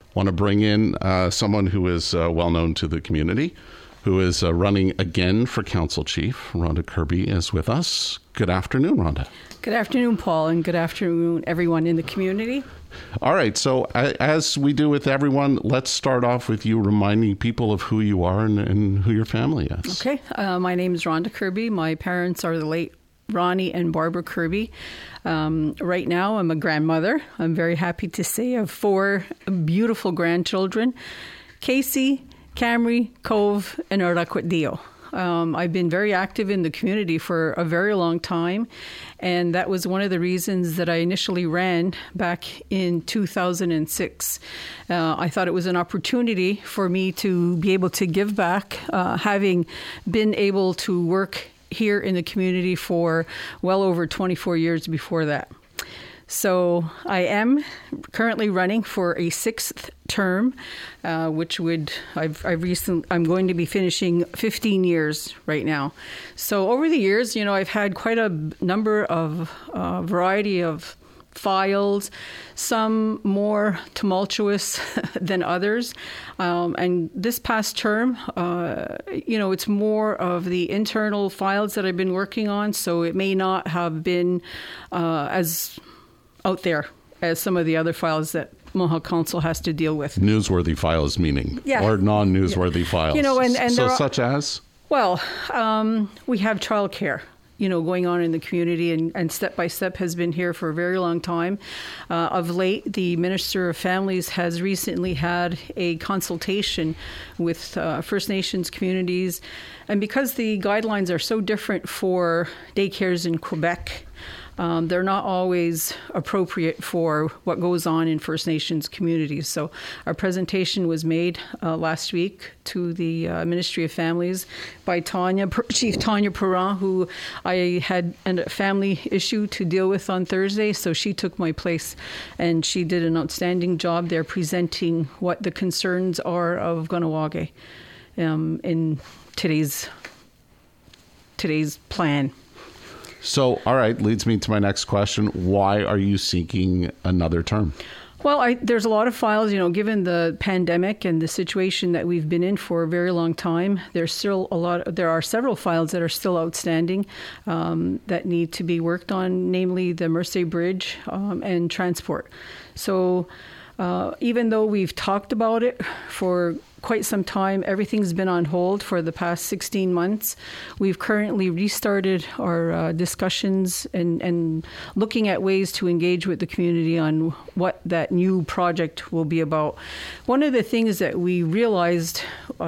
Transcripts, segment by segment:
want to bring in someone who is well known to the community, who is running again for council chief. Rhonda Kirby is with us. Good afternoon, Rhonda. Good afternoon, Paul, and good afternoon, everyone in the community. All right, so as we do with everyone, let's start off with you reminding people of who you are and who your family is. Okay, my name is Rhonda Kirby. My parents are the late Ronnie and Barbara Kirby. Right now, I'm a grandmother. I'm very happy to say I have 4 beautiful grandchildren, Casey, Camry, Cove, and Araquadio. I've been very active in the community for a very long time, and that was one of the reasons that I initially ran back in 2006. I thought it was an opportunity for me to be able to give back, having been able to work here in the community for well over 24 years before that. So I am currently running for a 6th term, which I'm going to be finishing 15 years right now. So over the years, I've had quite a number of variety of files, some more tumultuous than others. And this past term, it's more of the internal files that I've been working on. So it may not have been as out there as some of the other files that Mohawk Council has to deal with. Newsworthy files, meaning, or non-newsworthy files. And so such as? Well, we have childcare, going on in the community, and Step by Step has been here for a very long time. Of late, the Minister of Families has recently had a consultation with First Nations communities, and because the guidelines are so different for daycares in Quebec, they're not always appropriate for what goes on in First Nations communities. So our presentation was made last week to the Ministry of Families by Chief Tanya Perron, who I had a family issue to deal with on Thursday. So she took my place, and she did an outstanding job there presenting what the concerns are of Kahnawake in today's plan. So, all right, leads me to my next question. Why are you seeking another term? Well, there's a lot of files, given the pandemic and the situation that we've been in for a very long time. There are several files that are still outstanding that need to be worked on, namely the Mersey Bridge and transport. So even though we've talked about it for quite some time, everything's been on hold for the past 16 months. We've currently restarted our discussions and looking at ways to engage with the community on what that new project will be about. One of the things that we realized,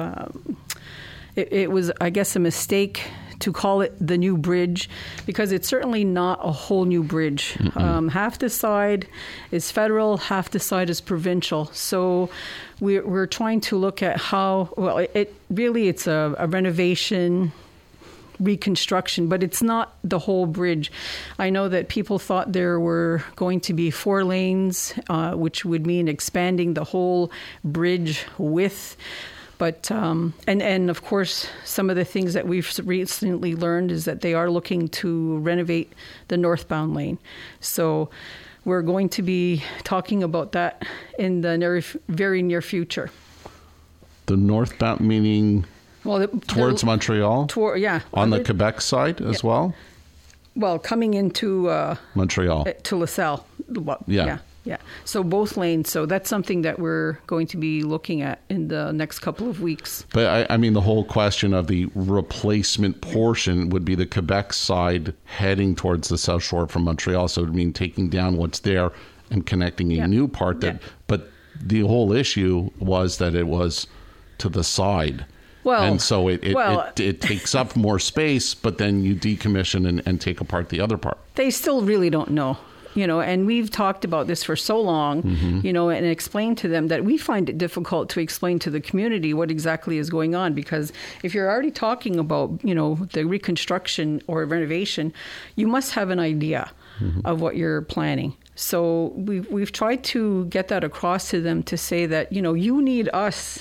it was, I guess, a mistake to call it the new bridge, because it's certainly not a whole new bridge. Half the side is federal, half the side is provincial. So we're trying to look at how, well, it's a renovation, reconstruction, but it's not the whole bridge. I know that people thought there were going to be 4 lanes, which would mean expanding the whole bridge width. But, and of course, some of the things that we've recently learned is that they are looking to renovate the northbound lane. So we're going to be talking about that in the very near future. The northbound meaning towards Montreal? On the Quebec side as well? Well, coming into Montreal. To LaSalle. Yeah. So both lanes. So that's something that we're going to be looking at in the next couple of weeks. But I mean, the whole question of the replacement portion would be the Quebec side heading towards the South Shore from Montreal. So it would mean taking down what's there and connecting a new part. But the whole issue was that it was to the side. Well, and so it takes up more space, but then you decommission and take apart the other part. They still really don't know. And we've talked about this for so long, and explained to them that we find it difficult to explain to the community what exactly is going on, because if you're already talking about, the reconstruction or renovation, you must have an idea of what you're planning. So we've tried to get that across to them to say that, you need us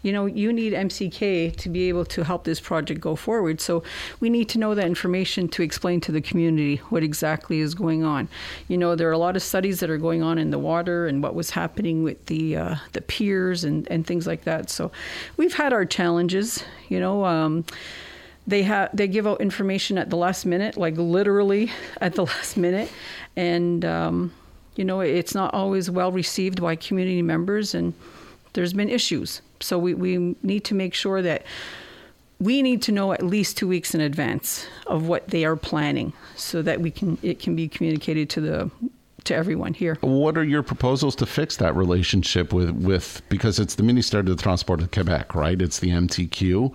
you need MCK to be able to help this project go forward. So we need to know that information to explain to the community what exactly is going on. There are a lot of studies that are going on in the water and what was happening with the piers and things like that. So we've had our challenges. They give out information at the last minute, like literally at the last minute, and it's not always well received by community members, and there's been issues. So we need to make sure that we need to know at least 2 weeks in advance of what they are planning, so that it can be communicated to everyone here. What are your proposals to fix that relationship with because it's the Ministère de Transport de Québec, right? It's the MTQ,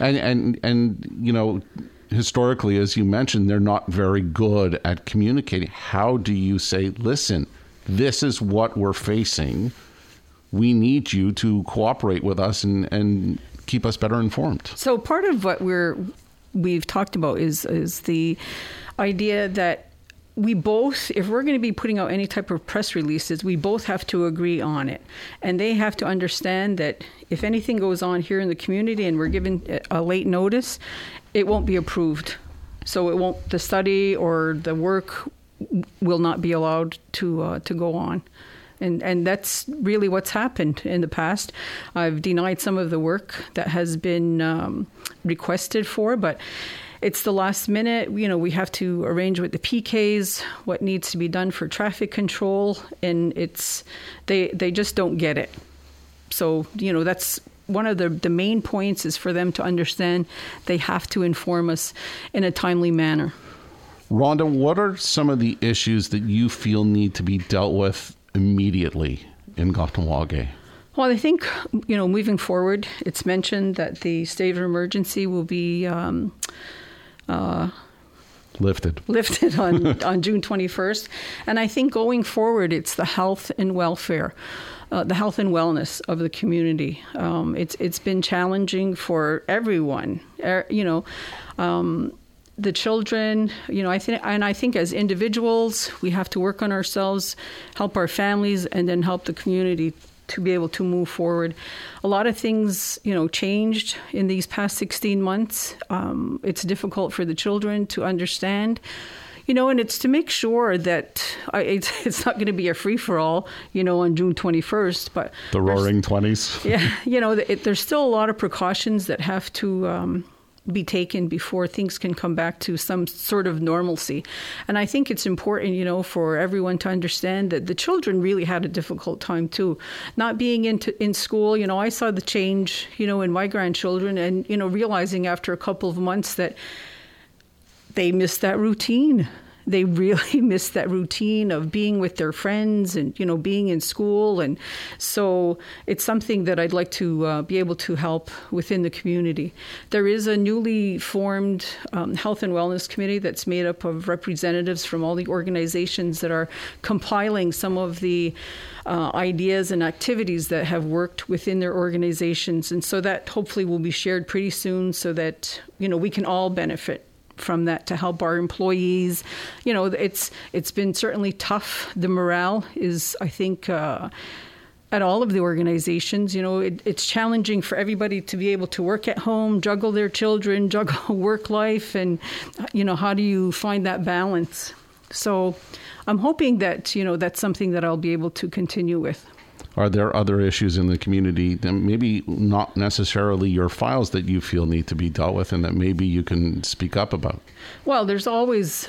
and historically, as you mentioned, they're not very good at communicating. How do you say, listen, this is what we're facing. We need you to cooperate with us and keep us better informed. So part of what we've talked about is the idea that we both, if we're going to be putting out any type of press releases, we both have to agree on it. And they have to understand that if anything goes on here in the community and we're given a late notice, it won't be approved. So the study or the work will not be allowed to go on. And that's really what's happened in the past. I've denied some of the work that has been requested for, but it's the last minute. We have to arrange with the PKs what needs to be done for traffic control, and they just don't get it. So, that's one of the main points, is for them to understand they have to inform us in a timely manner. Rhonda, what are some of the issues that you feel need to be dealt with immediately in Kahnawake? Well, I think, moving forward, it's mentioned that the state of emergency will be lifted on June 21st. And I think going forward, it's the health and welfare, the health and wellness of the community. It's been challenging for everyone, the children, I think as individuals, we have to work on ourselves, help our families, and then help the community to be able to move forward. A lot of things, changed in these past 16 months. It's difficult for the children to understand, and it's to make sure that it's not going to be a free-for-all, on June 21st. But the roaring 20s. Yeah, there's still a lot of precautions that have to be taken before things can come back to some sort of normalcy. And I think it's important, for everyone to understand that the children really had a difficult time too. Not being in school, I saw the change, in my grandchildren, and, realizing after a couple of months that they missed that routine. They really miss that routine of being with their friends and, being in school. And so it's something that I'd like to be able to help within the community. There is a newly formed health and wellness committee that's made up of representatives from all the organizations that are compiling some of the ideas and activities that have worked within their organizations. And so that hopefully will be shared pretty soon, so that, we can all benefit from that, to help our employees. It's been certainly tough. The morale is, I think, at all of the organizations, it's challenging for everybody to be able to work at home, juggle their children, juggle work life, and, how do you find that balance? So I'm hoping that, that's something that I'll be able to continue with. Are there other issues in the community that maybe not necessarily your files that you feel need to be dealt with, and that maybe you can speak up about? Well, there's always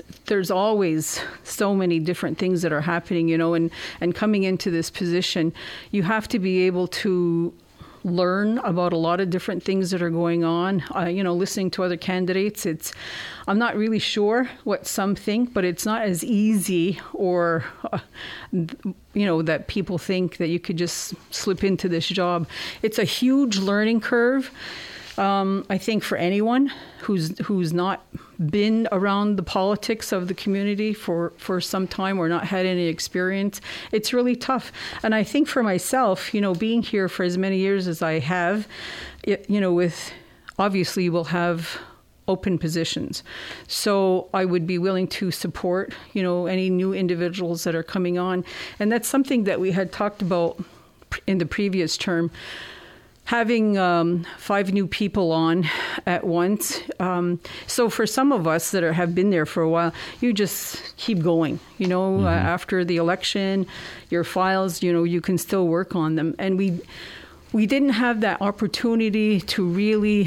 so many different things that are happening, and coming into this position, you have to be able to learn about a lot of different things that are going on. Listening to other candidates, I'm not really sure what some think, but it's not as easy or, that people think that you could just slip into this job. It's a huge learning curve. I think for anyone who's not been around the politics of the community for some time, or not had any experience, it's really tough. And I think for myself, being here for as many years as I have, obviously we'll have open positions. So I would be willing to support, any new individuals that are coming on. And that's something that we had talked about in the previous term. having 5 new people on at once. So for some of us that have been there for a while, you just keep going. After the election, your files, you can still work on them. And we didn't have that opportunity to really,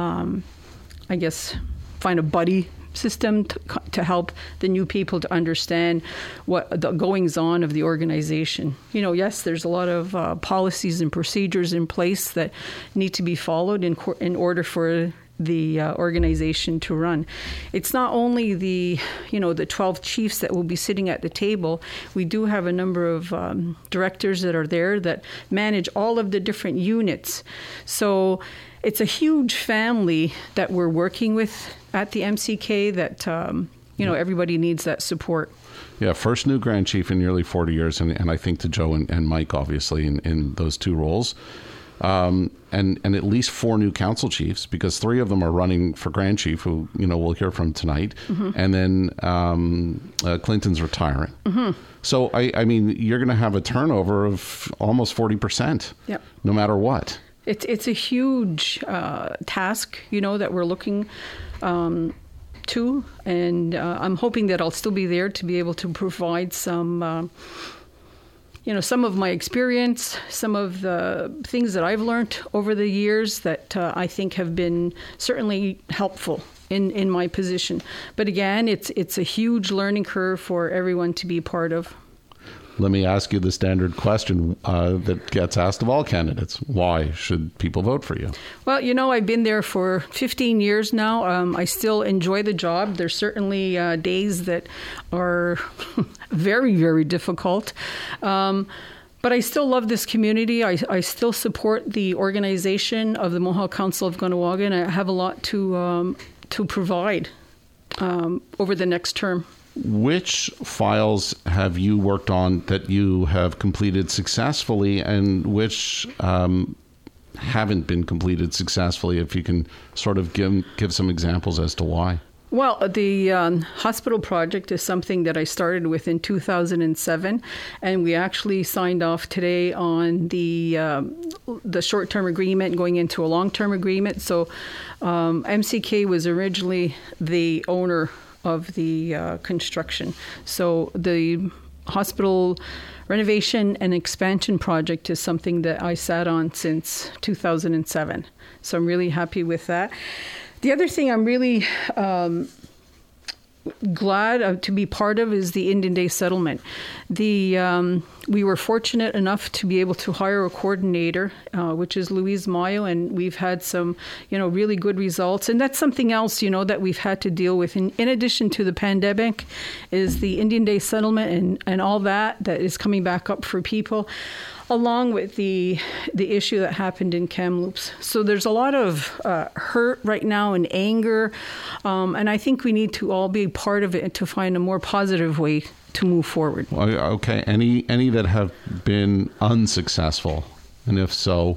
find a buddy system to help the new people to understand what the goings on of the organization. Yes, there's a lot of policies and procedures in place that need to be followed in order for the organization to run. It's not only the 12 chiefs that will be sitting at the table. We do have a number of directors that are there that manage all of the different units. So it's a huge family that we're working with at the MCK that, everybody needs that support. Yeah, first new Grand Chief in nearly 40 years, and I think to Joe and Mike, obviously, in those 2 roles. And at least 4 new council chiefs, because 3 of them are running for Grand Chief, who, we'll hear from tonight. Mm-hmm. And then Clinton's retiring. Mm-hmm. So, I mean, you're going to have a turnover of almost 40%, yep, no matter what. It's a huge task, that we're looking to, and I'm hoping that I'll still be there to be able to provide some, some of my experience, some of the things that I've learned over the years that I think have been certainly helpful in my position. But again, it's a huge learning curve for everyone to be part of. Let me ask you the standard question that gets asked of all candidates. Why should people vote for you? Well, I've been there for 15 years now. I still enjoy the job. There's certainly days that are very, very difficult. But I still love this community. I still support the organization of the Mohawk Council of Kahnawake. I have a lot to provide over the next term. Which files have you worked on that you have completed successfully, and which haven't been completed successfully? If you can sort of give some examples as to why. Well, the hospital project is something that I started with in 2007, and we actually signed off today on the short-term agreement going into a long-term agreement. So MCK was originally the owner of the construction. So the hospital renovation and expansion project is something that I sat on since 2007. So I'm really happy with that. The other thing I'm really glad to be part of is the Indian Day settlement. We were fortunate enough to be able to hire a coordinator, which is Louise Mayo, and we've had some, really good results. And that's something else, that we've had to deal with. In addition to the pandemic, is the Indian Day settlement and all that is coming back up for people, along with the issue that happened in Kamloops. So there's a lot of hurt right now and anger, and I think we need to all be part of it to find a more positive way to move forward. Okay. Any that have been unsuccessful, and if so?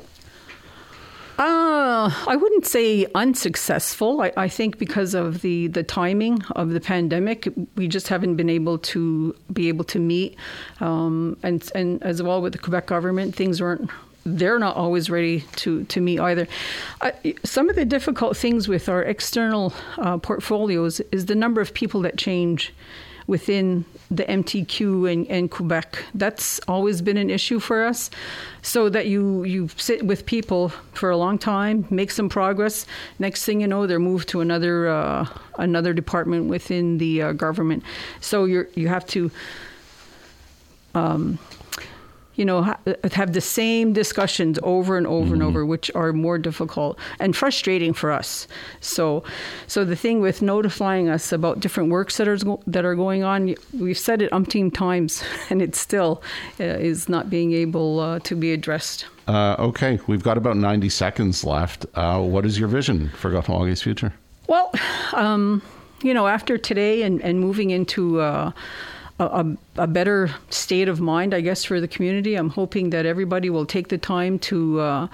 I wouldn't say unsuccessful. I think because of the timing of the pandemic, we just haven't been able to meet. And as well with the Quebec government, they're not always ready to meet either. Some of the difficult things with our external portfolios is the number of people that change within the MTQ and Quebec. That's always been an issue for us. So that you sit with people for a long time, make some progress. Next thing you know, they're moved to another department within the government. So you have to have the same discussions over and over and over, which are more difficult and frustrating for us. So the thing with notifying us about different works that are going on, we've said it umpteen times, and it still is not being able to be addressed. Okay, we've got about 90 seconds left. What is your vision for Kahnawake future? Well, after today and moving into a better state of mind, I guess, for the community, I'm hoping that everybody will take the time to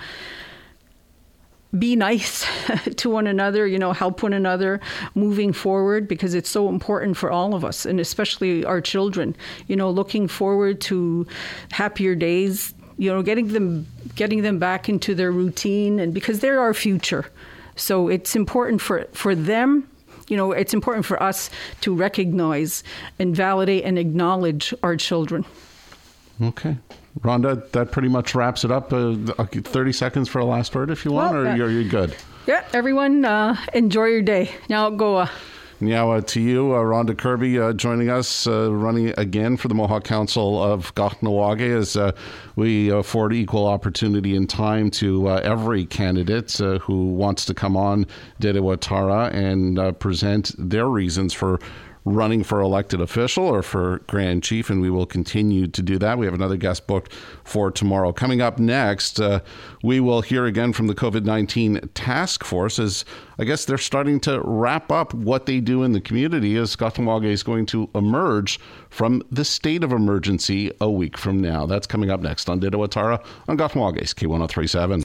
be nice to one another, help one another moving forward, because it's so important for all of us, and especially our children, looking forward to happier days getting them back into their routine, and because they're our future. So it's important for them. It's important for us to recognize and validate and acknowledge our children. Okay. Rhonda, that pretty much wraps it up. 30 seconds for a last word if you want, or you're good? Yeah, everyone, enjoy your day. Now go. Now to you, Rhonda Kirby, joining us, running again for the Mohawk Council of Kahnawake, as we afford equal opportunity and time to every candidate who wants to come on Dede Watara and present their reasons for running for elected official or for Grand Chief, and we will continue to do that. We have another guest booked for tomorrow. Coming up next, we will hear again from the COVID-19 task force, as I guess they're starting to wrap up what they do in the community, as Kahnawake is going to emerge from the state of emergency a week from now. That's coming up next on Dede Watara on Kahnawake K1037.